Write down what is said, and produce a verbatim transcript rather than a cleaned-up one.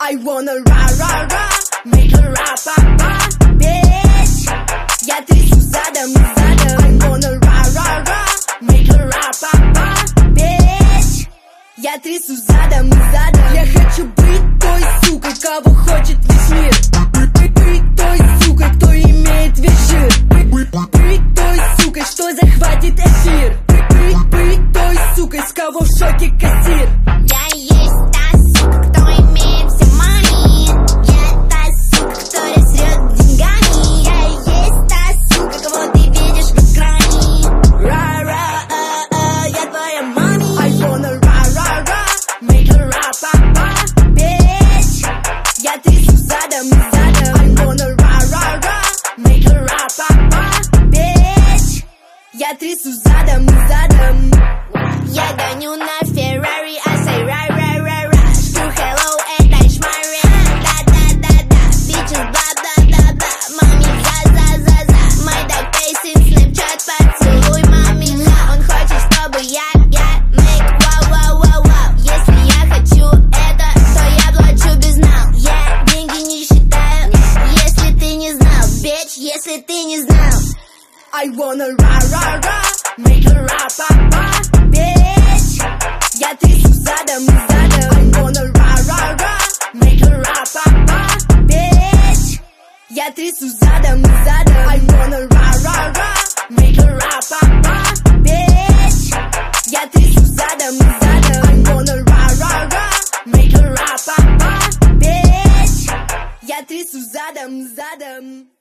I wanna ra ra ra, make her ra pa pa, bitch. Я трясу задом и задом. I wanna ra ra ra, make her ra pa pa, bitch. Я трясу задом и задом. Я хочу быть той сукой, кого хочет весь мир. Быть той сукой, кто имеет весь жир. Быть той сукой, что захватит эфир. Быть, быть той сукой, с кого в шоке кассир. Я есть та сука, кто имеет все money. Я та сука, которая срет деньгами. Я есть та сука, кого ты видишь в экране. Ра-ра, а-а, я твоя мами. I wanna ra-ra-ra, make her ra-pa-pa, bitch. Я трясу задом и задом. I wanna ra-ra-ra, make her ra-pa-pa, bitch. Я трясу задом и задом. Я гоню на Феррари, I say ра-ра-ра-ра. Жду hello, это шмари. Да-да-да-да, bitches, бла-бла-бла-бла. Мами, за-за-за-за. Мой дакпейсинг, снэпчат, поцелуй, мами, ла. Он хочет, чтобы я, я, make вау-вау-вау-вау. Если я хочу это, то я плачу без нал. Я деньги не считаю, если ты не знал, bitch, если ты не знал. I wanna ra-ra-ra, make her ra-pa-pa, bitch. Я трясу задом и задом. I wanna ra-ra-ra, make her ra-pa-pa, bitch. Я трясу задом и задом. I wanna ra-ra-ra, make her ra-pa-pa, bitch. Я трясу задом и задом. I wanna ra-ra-ra, make her ra-pa-pa, bitch. Я трясу задом и задом.